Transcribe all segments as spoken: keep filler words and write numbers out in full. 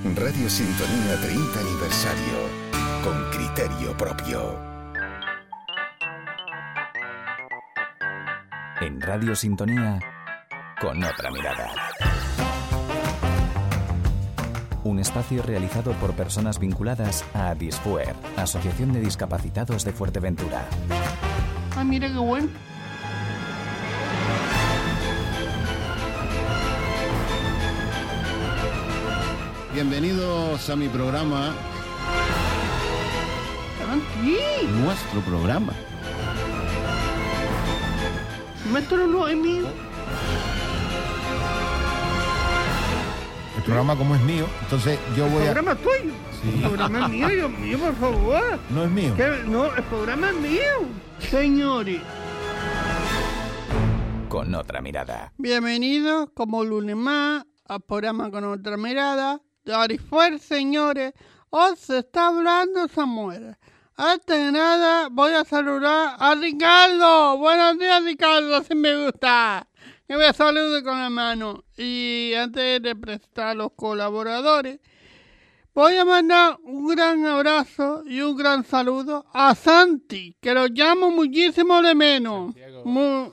Radio Sintonía treinta aniversario, con criterio propio. En Radio Sintonía, con otra mirada. Un espacio realizado por personas vinculadas a Disfuer, Asociación de Discapacitados de Fuerteventura. Ah, mira qué bueno. Bienvenidos a mi programa. Aquí. Nuestro programa. Nuestro no es mío. El programa como es mío, entonces yo voy El a... programa es tuyo. Sí. El programa es mío, Dios mío, por favor. No es mío. ¿Qué? No, el programa es mío. Señores. Con otra mirada. Bienvenidos, como lunes más, al programa Con Otra Mirada. Disfuer, señores, os se está hablando Samuel. Antes de nada, voy a saludar a Ricardo. Buenos días, Ricardo, si me gusta. Que me salude con la mano. Y antes de presentar a los colaboradores, voy a mandar un gran abrazo y un gran saludo a Santi, que lo llamo muchísimo de menos. Mu-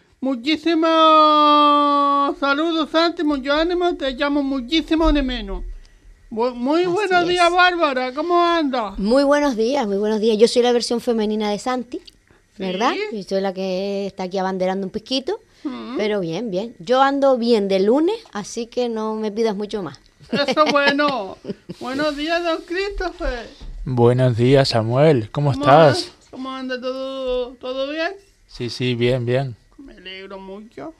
muchísimos saludos, Santi, mucho ánimo, te llamo muchísimo de menos. Bu- Muy Así buenos es. días, Bárbara, ¿cómo andas? Muy buenos días, muy buenos días. Yo soy la versión femenina de Santi, ¿verdad? Sí. Yo soy la que está aquí abanderando un pisquito, Mm. pero bien, bien. Yo ando bien de lunes, así que no me pidas mucho más. Eso bueno. Buenos días, don Christopher. Buenos días, Samuel. ¿Cómo ¿Cómo estás? andas? ¿Cómo anda todo, todo bien? Sí, sí, bien, bien. Me alegro mucho.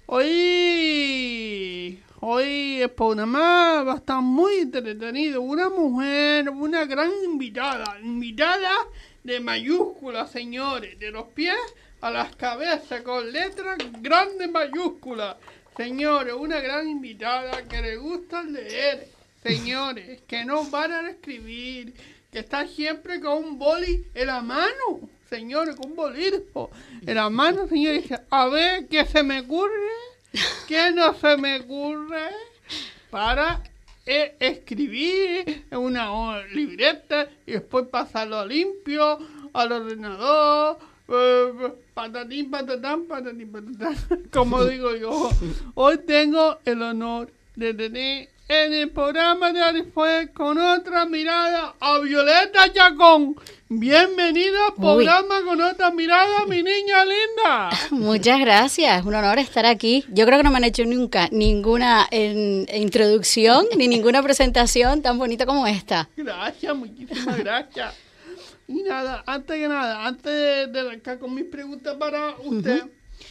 Hoy, hoy el programa va a estar muy entretenido. Una mujer, una gran invitada. Invitada de mayúsculas, señores. De los pies a las cabezas, con letras grandes mayúsculas. Señores, una gran invitada que le gusta leer. Señores, que no van a escribir. Que está siempre con un boli en la mano. Señores, con un bolígrafo en la mano, señores. Dice, a ver, ¿qué se me ocurre? ¿Qué no se me ocurre? Para eh, escribir en una ho- libreta y después pasarlo a limpio, al ordenador, eh, patatín, patatán, patatín, patatán. Como digo yo, hoy tengo el honor de tener en el programa de Disfuer con otra mirada a Violeta Chacón. Bienvenida al programa Con Otra Mirada, mi niña linda. Muchas gracias, un honor estar aquí. Yo creo que no me han hecho nunca ninguna en- introducción ni ninguna presentación tan bonita como esta. Gracias, muchísimas gracias. Y nada, antes que nada, antes de, de arrancar con mis preguntas para usted,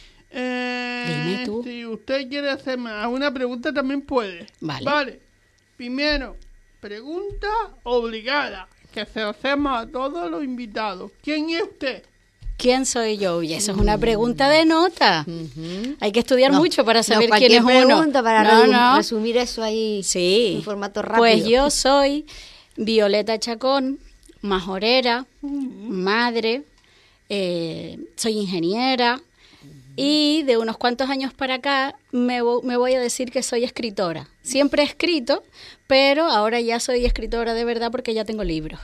eh, Dime tú. si usted quiere hacerme alguna pregunta también puede. Vale. Vale. Primero, pregunta obligada, que se hacemos a todos los invitados. ¿Quién es usted? ¿Quién soy yo? Y eso es una pregunta de nota. Hay que estudiar No, mucho para no, saber quién cualquier es uno. pregunta para No, resu- no. resumir eso ahí Sí. en formato rápido. Pues yo soy Violeta Chacón, majorera, madre, eh, soy ingeniera y de unos cuantos años para acá me, vo- me voy a decir que soy escritora. Siempre he escrito, pero ahora ya soy escritora de verdad porque ya tengo libros.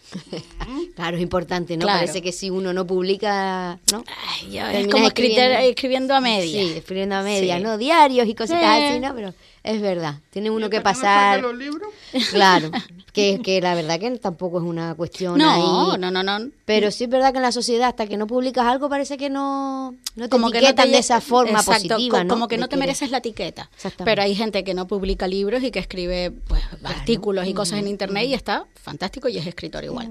Claro, es importante, ¿no? Claro. Parece que si uno no publica, ¿no? Ay, yo- es Terminas como escrita- escribiendo. escribiendo a media. Sí, escribiendo a media, Sí. ¿no? Diarios y cositas Sí. así, ¿no? Pero es verdad, tiene uno ¿Y que hasta no pasar. saque los libros? Claro, que, que la verdad que tampoco es una cuestión No, ahí. no, no, no. Pero sí es verdad que en la sociedad, hasta que no publicas algo, parece que no, no te Como que no etiquetan te de esa forma exacto, positiva, co- ¿no? Como que De no te eres- mereces la etiqueta. Exactamente. Pero hay gente que no publica libros y que escribe pues, artículos y cosas en internet y está fantástico y es escritor igual.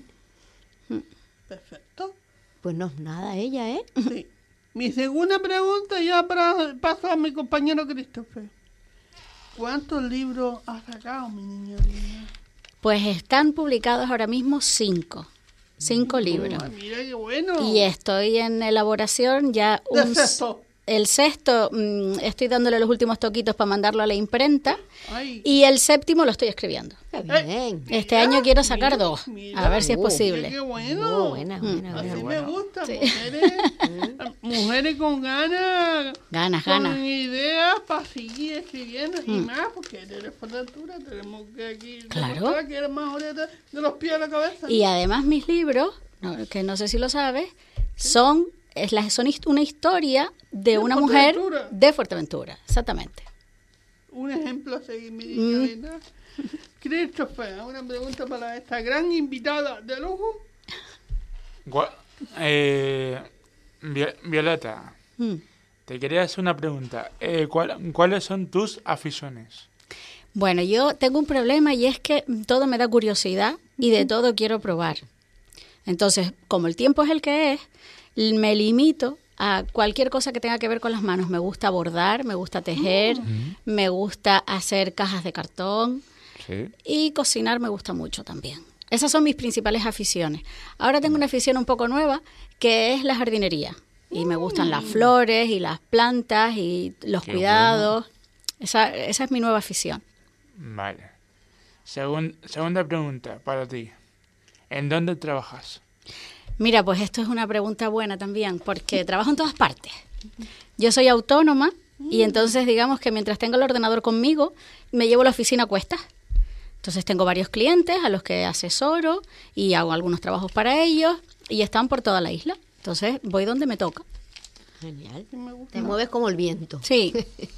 Perfecto. Pues no, nada, ella, ¿eh? Sí. Mi segunda pregunta ya para paso a mi compañero Christopher. ¿Cuántos libros has sacado, mi niña linda? Pues están publicados ahora mismo cinco. Cinco libros. Ay, mira qué bueno. Y estoy en elaboración ya De un... sexto. El sexto, mmm, estoy dándole los últimos toquitos para mandarlo a la imprenta. Ay. Y el séptimo lo estoy escribiendo. Qué bien. Este Mira, año quiero sacar mira, dos, mira. a ver si es Uh, posible. Qué Oh, bueno. buena, buena, Así buena. me gusta. Mujeres, mujeres con ganas. Ganas, Con ganas. ideas para seguir escribiendo y más, porque de la altura tenemos que aquí Claro. demostrar que eres más oreta de los pies a la cabeza. Y además mis libros, no, que no sé si lo sabes, son, es la, son hist- una historia de, De una mujer Fuerteventura. de Fuerteventura, exactamente. Un ejemplo a seguir, mi Mm. niña linda. Christopher, una pregunta para esta gran invitada de lujo. Gua- eh, Vi- Violeta, Mm. te quería hacer una pregunta. Eh, ¿cuál- ¿Cuáles son tus aficiones? Bueno, yo tengo un problema y es que todo me da curiosidad y de todo quiero probar. Entonces, como el tiempo es el que es, l- me limito a cualquier cosa que tenga que ver con las manos. Me gusta bordar, me gusta tejer, me gusta hacer cajas de cartón Sí. y cocinar me gusta mucho también. Esas son mis principales aficiones. Ahora tengo una afición un poco nueva que es la jardinería. Y me gustan las flores y las plantas y los Qué cuidados. Esa, esa es mi nueva afición. Vale. Segun- segunda pregunta para ti. ¿En dónde trabajas? Mira, pues esto es una pregunta buena también, porque trabajo en todas partes. Yo soy autónoma y entonces digamos que mientras tengo el ordenador conmigo, me llevo la oficina a cuestas. Entonces tengo varios clientes a los que asesoro y hago algunos trabajos para ellos y están por toda la isla. Entonces voy donde me toca. Genial. Me gusta. Te mueves como el viento. Sí.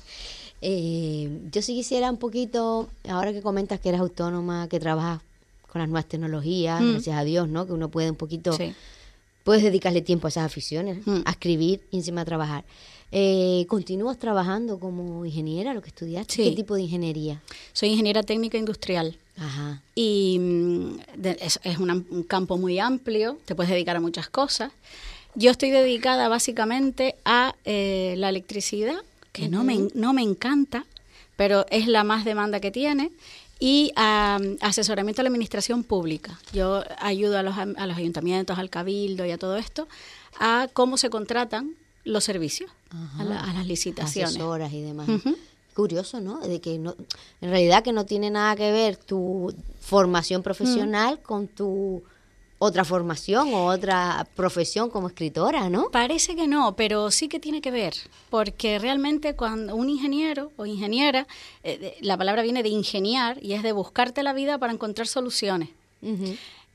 Eh, yo sí quisiera un poquito, ahora que comentas que eres autónoma, que trabajas con las nuevas tecnologías, Mm. gracias a Dios, ¿no? Que uno puede un poquito, Sí. puedes dedicarle tiempo a esas aficiones, Mm. a escribir y encima a trabajar. Eh, ¿Continúas trabajando como ingeniera, lo que estudiaste? Sí. ¿Qué tipo de ingeniería? Soy ingeniera técnica industrial. Ajá. Y mm, de- es, es una- un campo muy amplio, te puedes dedicar a muchas cosas. Yo estoy dedicada básicamente a eh, la electricidad, que no, me, en- no me encanta, pero es la más demanda que tiene, y a mm, asesoramiento a la administración pública. Yo ayudo a los, am- a los ayuntamientos, al cabildo y a todo esto, a cómo se contratan los servicios, a, la- a las licitaciones. Asesoras y demás. Ujú. Curioso, ¿no? De que no, en realidad que no tiene nada que ver tu formación profesional con tu otra formación o otra profesión como escritora, ¿no? Parece que no, pero sí que tiene que ver, porque realmente cuando un ingeniero o ingeniera, eh, de- la palabra viene de ingeniar y es de buscarte la vida para encontrar soluciones. Ujú.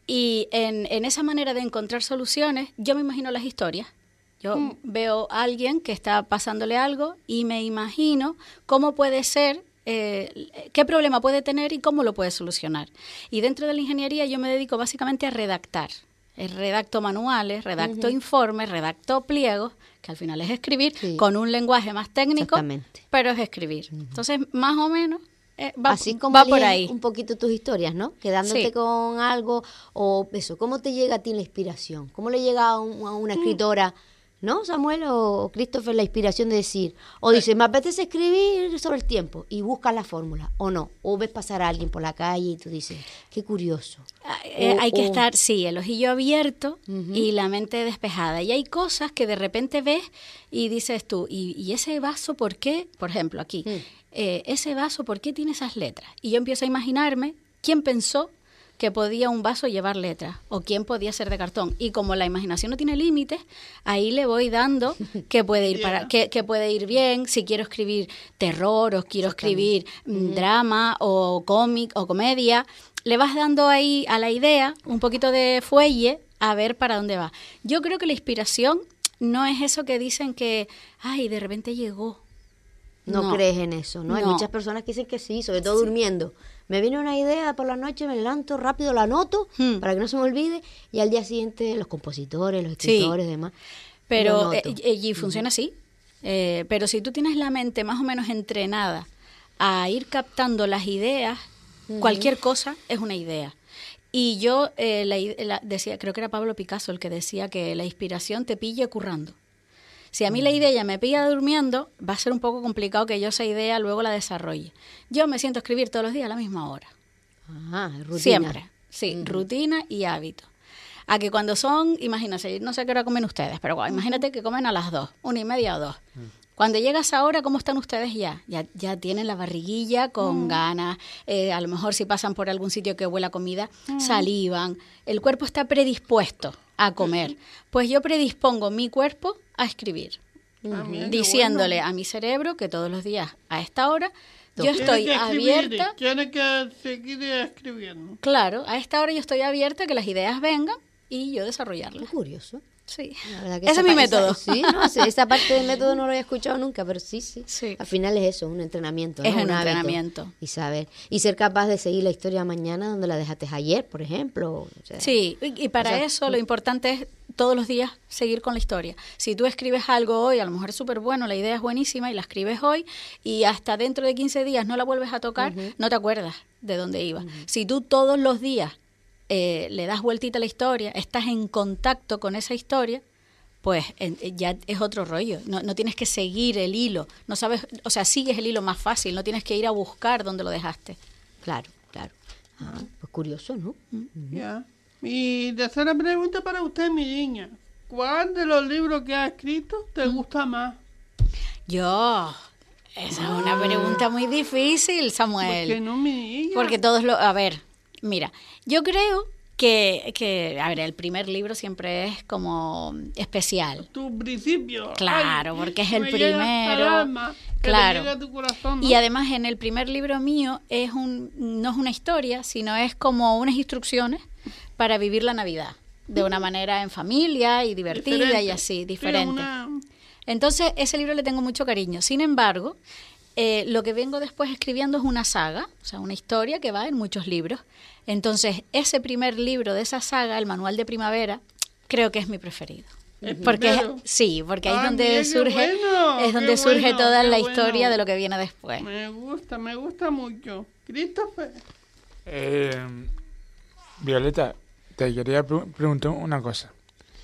Y en, en esa manera de encontrar soluciones, yo me imagino las historias. Yo veo a alguien que está pasándole algo y me imagino cómo puede ser, eh, qué problema puede tener y cómo lo puede solucionar. Y dentro de la ingeniería yo me dedico básicamente a redactar. Eh, Redacto manuales, redacto informes, redacto pliegos, que al final es escribir Sí. con un lenguaje más técnico, Exactamente. pero es escribir. Entonces, más o menos, eh, va, Así como va por lees ahí. un poquito tus historias, ¿no? Quedándote Sí. con algo o eso. ¿Cómo te llega a ti la inspiración? ¿Cómo le llega a, un- a una escritora, ¿no, Samuel o Christopher, la inspiración de decir? O dice, me apetece escribir sobre el tiempo y buscas la fórmula, o no. O ves pasar a alguien por la calle y tú dices, qué curioso. Ah, eh, O- hay que o- estar, sí, el ojillo abierto Ujú. y la mente despejada. Y hay cosas que de repente ves y dices tú, ¿y, y ese vaso por qué? Por ejemplo, aquí, Mm. eh, ese vaso, ¿por qué tiene esas letras? Y yo empiezo a imaginarme quién pensó que podía un vaso llevar letras o quién podía ser de cartón. Y como la imaginación no tiene límites, ahí le voy dando que puede ir para que, que puede ir bien, si quiero escribir terror o quiero escribir mm, drama o cómic o comedia, le vas dando ahí a la idea un poquito de fuelle a ver para dónde va. Yo creo que la inspiración no es eso que dicen que, ay, de repente llegó. No, No. crees en eso, ¿no? Hay No. muchas personas que dicen que sí, sobre todo durmiendo. Me viene una idea por la noche, me levanto rápido, la anoto Hmm. para que no se me olvide y al día siguiente los compositores, los Sí. escritores, demás. lo Pero, noto. eh, y y funciona así. Eh, pero si tú tienes la mente más o menos entrenada a ir captando las ideas, cualquier cosa es una idea. Y yo eh, la i- la- decía, creo que era Pablo Picasso el que decía que la inspiración te pille currando. Si a mí la idea ya me pilla durmiendo, va a ser un poco complicado que yo esa idea luego la desarrolle. Yo me siento a escribir todos los días a la misma hora. Ajá, rutina. Siempre, sí, rutina y hábito. A que cuando son, imagínense, no sé qué hora comen ustedes, pero bueno, imagínate que comen a las dos, una y media o dos. Cuando llegas ahora, ¿cómo están ustedes ya? Ya, ya tienen la barriguilla con mm. ganas, eh, a lo mejor si pasan por algún sitio que huela a comida, mm. salivan, el cuerpo está predispuesto a comer. Pues yo predispongo mi cuerpo a escribir, ah, mira, diciéndole bueno. a mi cerebro que todos los días a esta hora yo estoy abierta. Tiene que seguir escribiendo. Claro, a esta hora yo estoy abierta a que las ideas vengan y yo desarrollarlas. Qué curioso. Sí, ese es mi método. Esa, sí, no, esa parte del método no lo había escuchado nunca, pero sí, sí. sí. Al final es eso, un entrenamiento. ¿no? Es un, un entrenamiento. Y saber. Y ser capaz de seguir la historia mañana donde la dejaste ayer, por ejemplo. O sea, sí, y, y para o sea, eso lo importante es todos los días seguir con la historia. Si tú escribes algo hoy, a lo mejor es súper bueno, la idea es buenísima y la escribes hoy y hasta dentro de quince días no la vuelves a tocar, uh-huh. no te acuerdas de dónde iba. Uh-huh. Si tú todos los días eh, le das vueltita a la historia, estás en contacto con esa historia, pues eh, ya es otro rollo. No, no tienes que seguir el hilo. No sabes, o sea, sigues el hilo más fácil. No tienes que ir a buscar dónde lo dejaste. Claro, claro. Ah, pues curioso, ¿no? Uh-huh. Ya. Mi tercera pregunta para usted, mi niña. ¿Cuál de los libros que ha escrito te gusta más? Yo... Esa ah. es una pregunta muy difícil, Samuel. ¿Por qué no, mi niña? Porque todos lo... A ver, mira, yo creo... Que, que, a ver, el primer libro siempre es como especial. Tu principio. Claro, Ay, porque es el primero. Alma, claro. A tu corazón, ¿no? Y además en el primer libro mío es un, no es una historia, sino es como unas instrucciones para vivir la Navidad de una manera en familia y divertida diferente. Y así, diferente. Sí, una... Entonces, ese libro le tengo mucho cariño. Sin embargo, eh, lo que vengo después escribiendo es una saga, o sea, una historia que va en muchos libros. Entonces, ese primer libro de esa saga, el Manual de Primavera, creo que es mi preferido. Porque es, sí, porque ahí es donde surge, bueno, es donde surge bueno, toda la historia bueno. de lo que viene después. Me gusta, me gusta mucho. Christopher. Eh, Violeta, te quería pre- preguntar una cosa.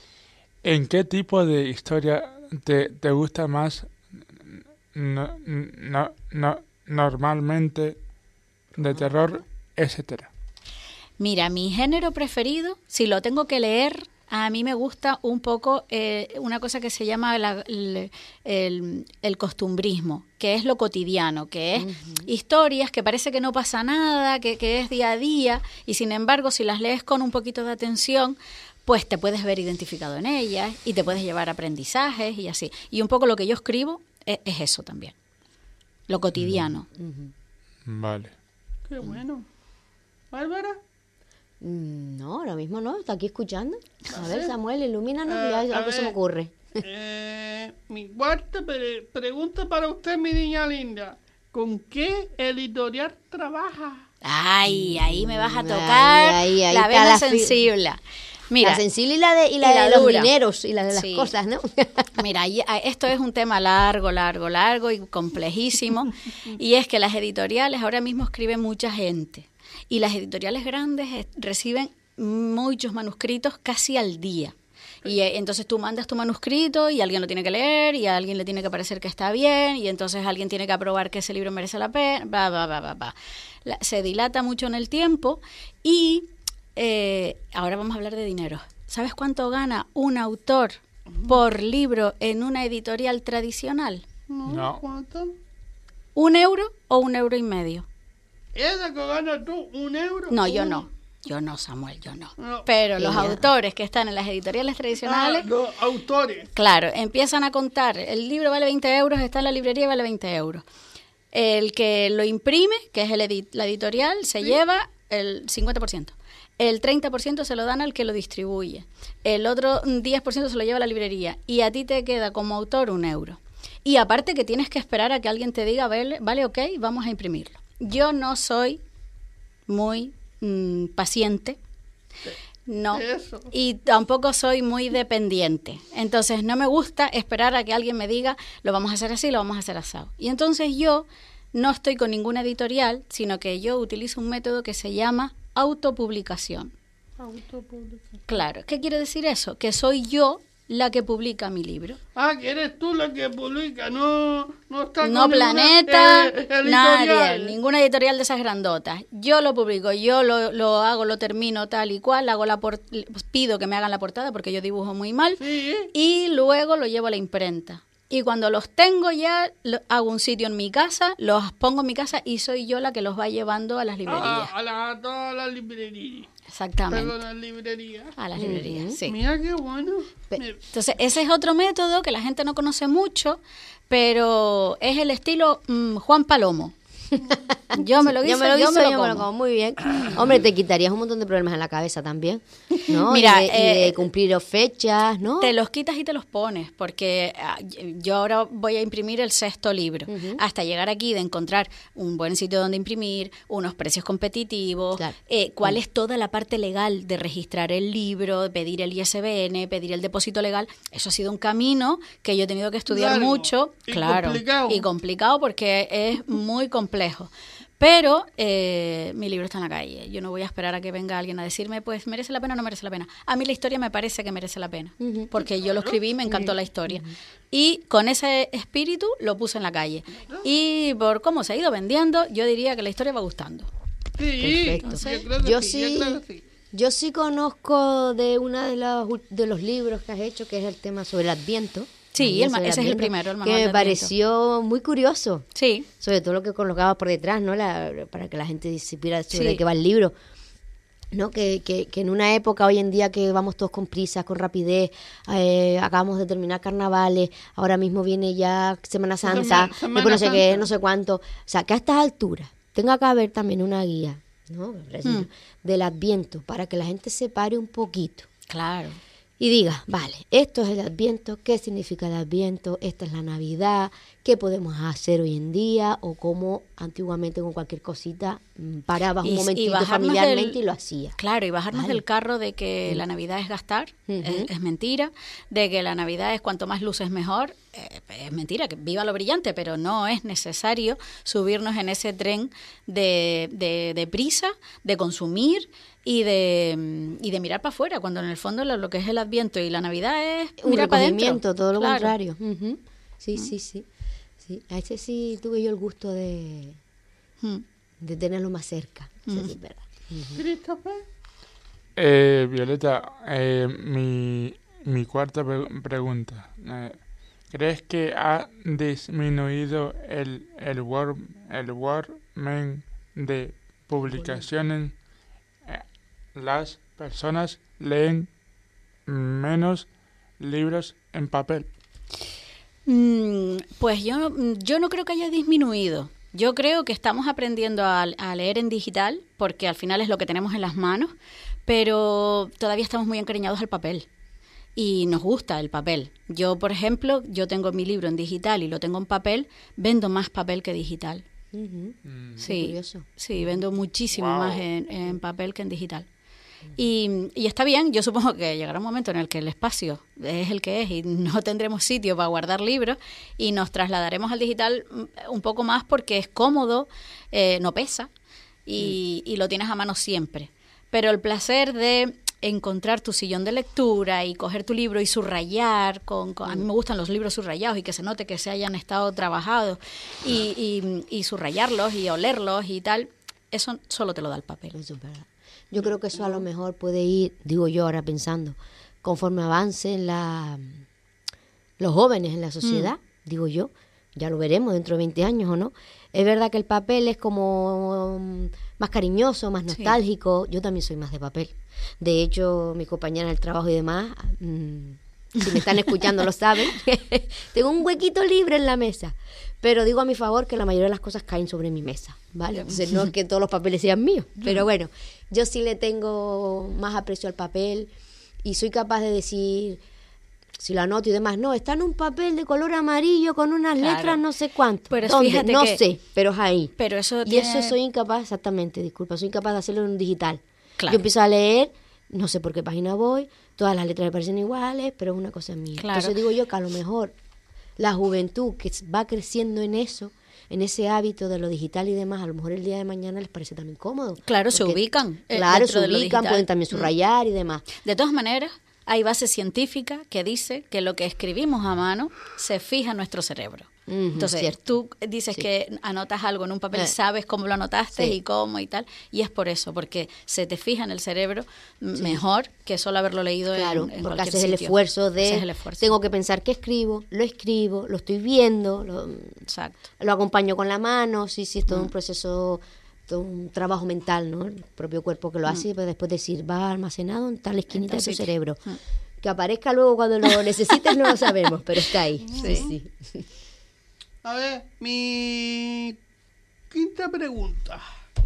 ¿En qué tipo de historia te, te gusta más no, no, no, normalmente de terror, etcétera? Mira, mi género preferido, si lo tengo que leer, a mí me gusta un poco eh, una cosa que se llama la, el, el, el costumbrismo, que es lo cotidiano, que es uh-huh. historias que parece que no pasa nada, que, que es día a día, y sin embargo, si las lees con un poquito de atención, pues te puedes ver identificado en ellas y te puedes llevar aprendizajes y así. Y un poco lo que yo escribo es, es eso también, lo cotidiano. Uh-huh. Vale. Qué bueno. ¿Bárbara? No, ahora mismo no, está aquí escuchando. A ver, Samuel, ilumínanos, uh, ya algo ver, se me ocurre. Eh, mi cuarta pre- pregunta para usted, mi niña linda. ¿Con qué editorial trabaja? Ay, ahí me vas a tocar ay, ay, ahí la vena la sensible. Mira, la sensible y la de, y la y la de los dineros y la de las sí. cosas, ¿no? Mira, esto es un tema largo, largo, largo y complejísimo. Y es que las editoriales ahora mismo escriben mucha gente. Y las editoriales grandes reciben muchos manuscritos casi al día. Y eh, entonces tú mandas tu manuscrito y alguien lo tiene que leer y a alguien le tiene que parecer que está bien y entonces alguien tiene que aprobar que ese libro merece la pena. Bah, bah, bah, bah, bah. La, se dilata mucho en el tiempo y eh, ahora vamos a hablar de dinero. ¿Sabes cuánto gana un autor por libro en una editorial tradicional? No. no. ¿Cuánto? ¿Un euro o un euro y medio? ¿Esa que ganas tú, un euro? No, yo no. Yo no, Samuel, yo no. no. Pero los Ella. autores que están en las editoriales tradicionales... Ah, los autores. Claro, empiezan a contar. El libro vale veinte euros, está en la librería y vale veinte euros. El que lo imprime, que es el edit- la editorial, se sí. lleva el cincuenta por ciento. El treinta por ciento se lo dan al que lo distribuye. El otro diez por ciento se lo lleva a la librería. Y a ti te queda como autor un euro. Y aparte que tienes que esperar a que alguien te diga, vale, vale ok, vamos a imprimirlo. Yo no soy muy mmm, paciente, no, Eso. y tampoco soy muy dependiente. Entonces no me gusta esperar a que alguien me diga, lo vamos a hacer así, lo vamos a hacer asado. Y entonces yo no estoy con ninguna editorial, sino que yo utilizo un método que se llama autopublicación. Autopublicación. Claro, ¿qué quiere decir eso? Que soy yo la que publica mi libro. Ah, que eres tú la que publica, no no está no con Planeta, ninguna, eh, nadie, ninguna editorial de esas grandotas. Yo lo publico, yo lo, lo hago, lo termino tal y cual, hago la por- pido que me hagan la portada porque yo dibujo muy mal ¿Sí? y luego lo llevo a la imprenta. y cuando los tengo ya, lo- hago un sitio en mi casa, los pongo en mi casa y soy yo la que los va llevando a las librerías. Ah, a, la, a todas las librerías. Exactamente. Perdón, las librerías. A las librerías, sí. Mira qué bueno. Pe- Me- Entonces, ese es otro método que la gente no conoce mucho, pero es el estilo mm, Juan Palomo. Yo me lo guiso, yo me lo guiso, yo me lo yo me lo como. como. Muy bien. Hombre, te quitarías un montón de problemas en la cabeza también, ¿no? Mira, y de, y de eh, cumplir fechas, ¿no? Te los quitas y te los pones, porque ah, yo ahora voy a imprimir el sexto libro. Hasta llegar aquí de encontrar un buen sitio donde imprimir, unos precios competitivos, Claro. eh, cuál es toda la parte legal de registrar el libro, pedir el I S B N, pedir el depósito legal. Eso ha sido un camino que yo he tenido que estudiar Largo mucho. y claro, complicado. y complicado porque es muy complejo. Pero eh, mi libro está en la calle. Yo no voy a esperar a que venga alguien a decirme, pues merece la pena o no merece la pena. A mí la historia me parece que merece la pena, porque yo lo escribí y me encantó la historia. Y con ese espíritu lo puse en la calle. Y por cómo se ha ido vendiendo, yo diría que la historia va gustando. Sí, Perfecto. yo creo que Yo sí, sí, yo creo que sí. yo sí conozco de uno de los, ul- de los libros que has hecho, que es el tema sobre el Adviento. Sí, Manual el ma- sobre ese es el Adviento, primero, el que manual me de Adviento. pareció muy curioso. Sí, Sobre todo lo que colocaba por detrás, ¿no? La, para que la gente supiera sobre Sí. qué va el libro. ¿No? Que, que, que en una época hoy en día que vamos todos con prisas, con rapidez, eh, acabamos de terminar carnavales, ahora mismo viene ya Semana Santa, Semana- Semana después no sé qué, Santa. no sé cuánto. O sea, que a estas alturas tenga que haber también una guía, ¿no? Hmm. Del Adviento, para que la gente se pare un poquito claro. y diga, vale, esto es el Adviento, ¿qué significa el Adviento? Esta es la Navidad, ¿qué podemos hacer hoy en día? O cómo antiguamente con cualquier cosita mm, parabas Y- un y momentito bajarnos familiarmente del- y lo hacías. Claro, y bajarnos Vale. del carro de que la Navidad es gastar, Ujú. es, es mentira, de que la Navidad es cuanto más luces mejor, eh, es mentira, que viva lo brillante, pero no es necesario subirnos en ese tren de, de, de prisa, de consumir y de, mm, y de mirar para afuera, cuando en el fondo lo, lo que es el Adviento y la Navidad es Un mirar para adentro. recogimiento, todo lo Claro. contrario. Ujú. Sí, sí, sí, sí. A ese sí tuve yo el gusto de, Mm. de tenerlo más cerca. Eso sí es verdad. Christopher. Eh, Violeta, eh, mi, mi cuarta pre- pregunta. Eh, ¿Crees que ha disminuido el, el, wor- el volumen de publicaciones? Eh, ¿Las personas leen menos libros en papel? Mm, Pues yo, no- yo no creo que haya disminuido. Yo creo que estamos aprendiendo a, a leer en digital, porque al final es lo que tenemos en las manos, pero todavía estamos muy encariñados al papel. Y nos gusta el papel. Yo, por ejemplo, yo tengo mi libro en digital y lo tengo en papel, vendo más papel que digital. Ujú. Sí, curioso. sí, vendo muchísimo Wow. más en, en papel que en digital. Y, y está bien, yo supongo que llegará un momento en el que el espacio es el que es y no tendremos sitio para guardar libros y nos trasladaremos al digital mm, un poco más porque es cómodo, eh, no pesa y, y lo tienes a mano siempre. Pero el placer de encontrar tu sillón de lectura y coger tu libro y subrayar, con, con- a mí me gustan los libros subrayados y que se note que se hayan estado trabajados y, y, y subrayarlos y olerlos y tal, eso solo te lo da el papel. Eso es verdad. Yo creo que eso a lo mejor puede ir, digo yo ahora pensando, conforme avancen la, los jóvenes en la sociedad, digo yo, ya lo veremos dentro de veinte años o no. Es verdad que el papel es como mm, más cariñoso, más nostálgico. Yo también soy más de papel. De hecho, mis compañeras del trabajo y demás, mm, si me están escuchando lo saben, tengo un huequito libre en la mesa. Pero digo a mi favor que la mayoría de las cosas caen sobre mi mesa, ¿vale? Entonces no es que todos los papeles sean míos, pero bueno, yo sí le tengo más aprecio al papel y soy capaz de decir, si lo anoto y demás, no, está en un papel de color amarillo con unas Claro. letras no sé cuánto. Pero ¿Dónde? fíjate No que- sé, pero es ahí. Pero eso Y tiene- eso soy incapaz, exactamente, disculpa, soy incapaz de hacerlo en un digital. Claro. Yo empiezo a leer, no sé por qué página voy, todas las letras me parecen iguales, pero es una cosa mía. Claro. Entonces digo yo que a lo mejor la juventud que va creciendo en eso, en ese hábito de lo digital y demás, a lo mejor el día de mañana les parece también cómodo. Claro, se Porque, ubican, eh, Claro, dentro se de lo ubican, digital. pueden también Mm. subrayar y demás. De todas maneras, hay base científica que dice que lo que escribimos a mano se fija en nuestro cerebro. Ujú, Entonces, cierto. tú dices Sí. que anotas algo en un papel, Eh. sabes cómo lo anotaste Sí. y cómo y tal, y es por eso, porque se te fija en el cerebro m- mejor que solo haberlo leído Claro, en, en porque cualquier haces el sitio. esfuerzo de, Haces el esfuerzo. tengo que pensar qué escribo, lo escribo, lo estoy viendo, lo, Exacto. lo acompaño con la mano, sí, sí, es todo Mm. un proceso, todo un trabajo mental, ¿no? El propio cuerpo que lo hace, y pues después decir, va almacenado en tal esquinita tal de tu sitio. cerebro. Mm. Que aparezca luego cuando lo necesites no lo sabemos, pero está ahí. Sí, sí. A ver, mi quinta pregunta.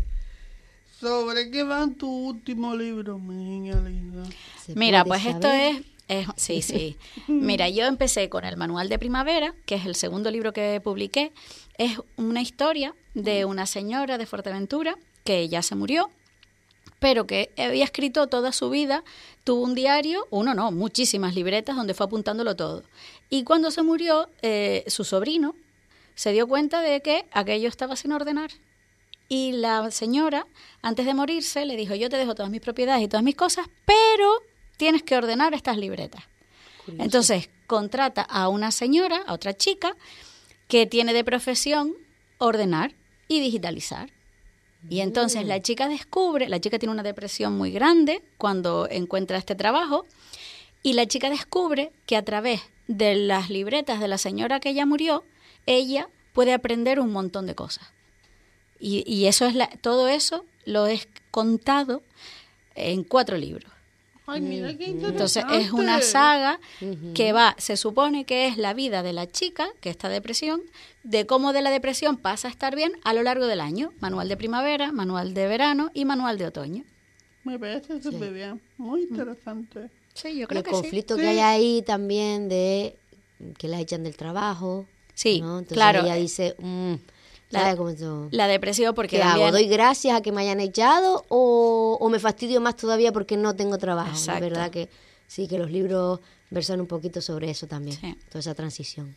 ¿Sobre qué van tu último libro, mi niña linda? ¿Se Mira, puede pues esto saber? es, es- sí, sí. Mira, yo empecé con el Manual de Primavera, que es el segundo libro que publiqué. Es una historia de una señora de Fuerteventura que ya se murió, pero que había escrito toda su vida, tuvo un diario, uno no, muchísimas libretas donde fue apuntándolo todo. Y cuando se murió, eh, su sobrino se dio cuenta de que aquello estaba sin ordenar. Y la señora, antes de morirse, le dijo, yo te dejo todas mis propiedades y todas mis cosas, pero tienes que ordenar estas libretas. Curioso. Entonces, contrata a una señora, a otra chica, que tiene de profesión ordenar y digitalizar. Y entonces la chica descubre, la chica tiene una depresión muy grande cuando encuentra este trabajo, y la chica descubre que a través de las libretas de la señora que ya murió, ella puede aprender un montón de cosas. Y, y eso es la, todo eso lo he contado en cuatro libros. Ay, mira qué interesante. Entonces es una saga que va, se supone que es la vida de la chica que está en depresión, de cómo de la depresión pasa a estar bien a lo largo del año. Manual de primavera, manual de verano y manual de otoño. Me parece súper bien. Muy interesante. Sí, yo Y creo el que conflicto sí. que hay Sí. ahí también de que la echan del trabajo. Sí, ¿no? Entonces claro. ella dice, mm, La- ¿sabes cómo eso? sí. La depresión porque ¿Qué hago? también... ¿Doy gracias a que me hayan echado o, o me fastidio más todavía porque no tengo trabajo? Exacto. Es verdad que sí, que los libros versan un poquito sobre eso también, Sí. toda esa transición.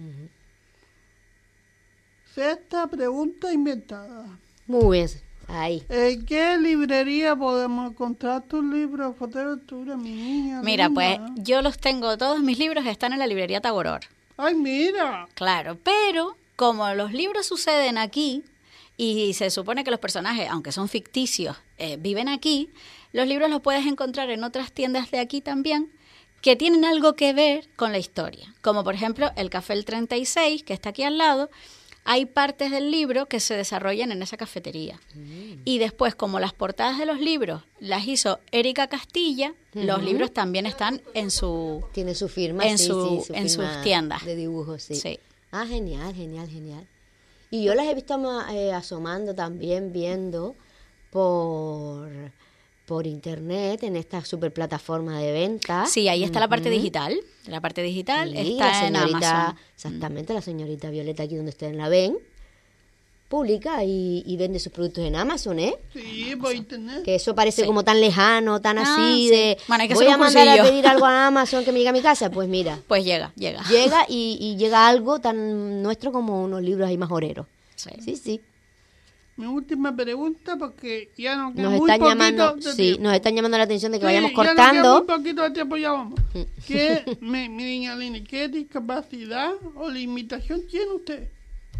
Sexta pregunta inventada. Muy bien, ahí. ¿En qué librería podemos encontrar tus libros, Fuerteventura, mi niña? Mira, pues linda? yo los tengo, todos mis libros están en la librería Tagoror. Ay, mira. Claro, pero como los libros suceden aquí y se supone que los personajes, aunque son ficticios, eh, viven aquí, los libros los puedes encontrar en otras tiendas de aquí también que tienen algo que ver con la historia. Como por ejemplo el Café El treinta y seis, que está aquí al lado. Hay partes del libro que se desarrollan en esa cafetería. Y después, como las portadas de los libros las hizo Erika Castilla, los libros también están en su... Tiene su firma, En sí, su- sí, su en sus firma tiendas. de dibujos, sí. Sí. Ah, genial, genial, genial. Y yo las he visto ama- eh, asomando también, viendo por, por internet, en esta super plataforma de venta. Sí, ahí está la parte Ujú. digital. La parte digital Sí, está la en señorita, Amazon. exactamente, la señorita Violeta, aquí donde ustedes la ven, publica y, y vende sus productos en Amazon, ¿eh? Sí, por internet. Que eso parece Sí. como tan lejano, tan Ah, así sí. de... Bueno, hay que voy hacer a un mandar a cursillo. pedir algo a Amazon que me llegue a mi casa. Pues mira, Pues llega, llega. llega y, y llega algo tan nuestro como unos libros ahí majoreros. Sí. Sí, sí. Mi última pregunta, porque ya no queda Nos muy están poquito llamando, de sí, tiempo. nos están llamando la atención de que Sí, vayamos ya nos queda cortando. muy poquito de tiempo, ya vamos. ¿Qué, mi, mi niña Lina, qué discapacidad o limitación tiene usted?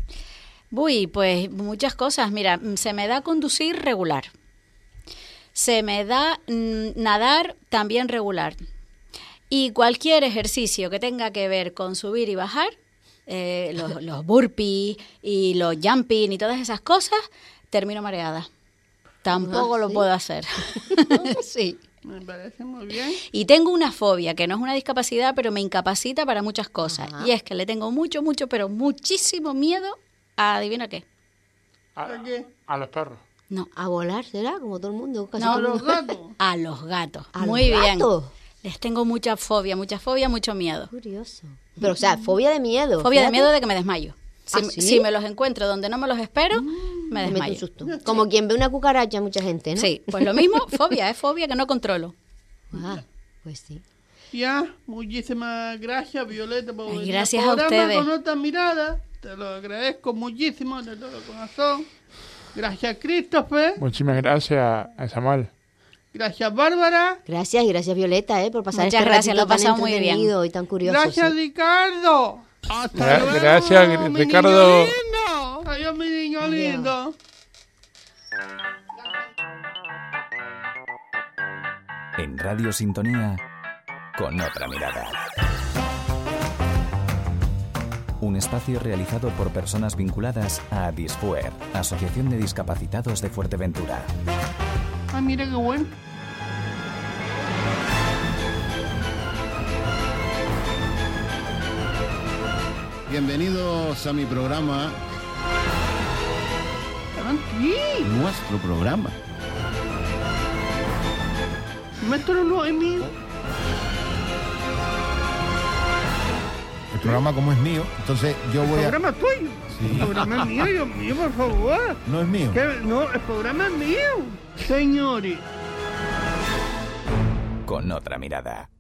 Uy, pues muchas cosas. Mira, mm, se me da conducir regular. Se me da mm, nadar también regular. Y cualquier ejercicio que tenga que ver con subir y bajar, eh, los, los burpees y los jumping y todas esas cosas, termino mareada. Tampoco Ah, lo ¿sí? puedo hacer. Sí. Me parece muy bien. Y tengo una fobia, que no es una discapacidad, pero me incapacita para muchas cosas. Ajá. Y es que le tengo mucho, mucho, pero muchísimo miedo a, adivina qué. A, ¿A qué? a los perros. No, A volar, ¿será? Como todo el mundo. Casi No, todo el Los mundo. gatos. a los gatos. ¿A Muy los bien. gatos? Les tengo mucha fobia, mucha fobia, mucho miedo. Curioso. Pero, o sea, fobia de miedo. Fobia de fíjate. miedo de que me desmayo. Si, ¿Ah, sí? si me los encuentro donde no me los espero, me Me mete un desmayo. susto. Como quien ve una cucaracha, mucha gente, ¿no? Sí, pues lo mismo, fobia, es fobia que no controlo. Ah, pues sí. Ya, muchísimas gracias, Violeta, por Ay, venir gracias al a programa ustedes. con otra mirada. Te lo agradezco muchísimo de todo corazón. Gracias, Christopher. Muchísimas gracias a Samuel. Gracias, Bárbara. Gracias y gracias, Violeta, eh, por pasar Muchas este gracias, ratito lo he pasado tan muy bien. entretenido y tan curioso. Gracias, sí. Ricardo. Hasta Gra- luego, gracias, mi Ricardo. niño lindo. Adiós, mi niño Adiós. lindo. En Radio Sintonía, con otra mirada. Un espacio realizado por personas vinculadas a Disfuer, Asociación de Discapacitados de Fuerteventura. Ah, mira qué bueno. Bienvenidos a mi programa, Estaban aquí. nuestro programa. Maestro no es mío. El programa como es mío, entonces yo El voy a... programa es tuyo. Sí. El programa es mío, Dios mío, por favor. No es mío. ¿Qué? No, el programa es mío. Señores. Con otra mirada.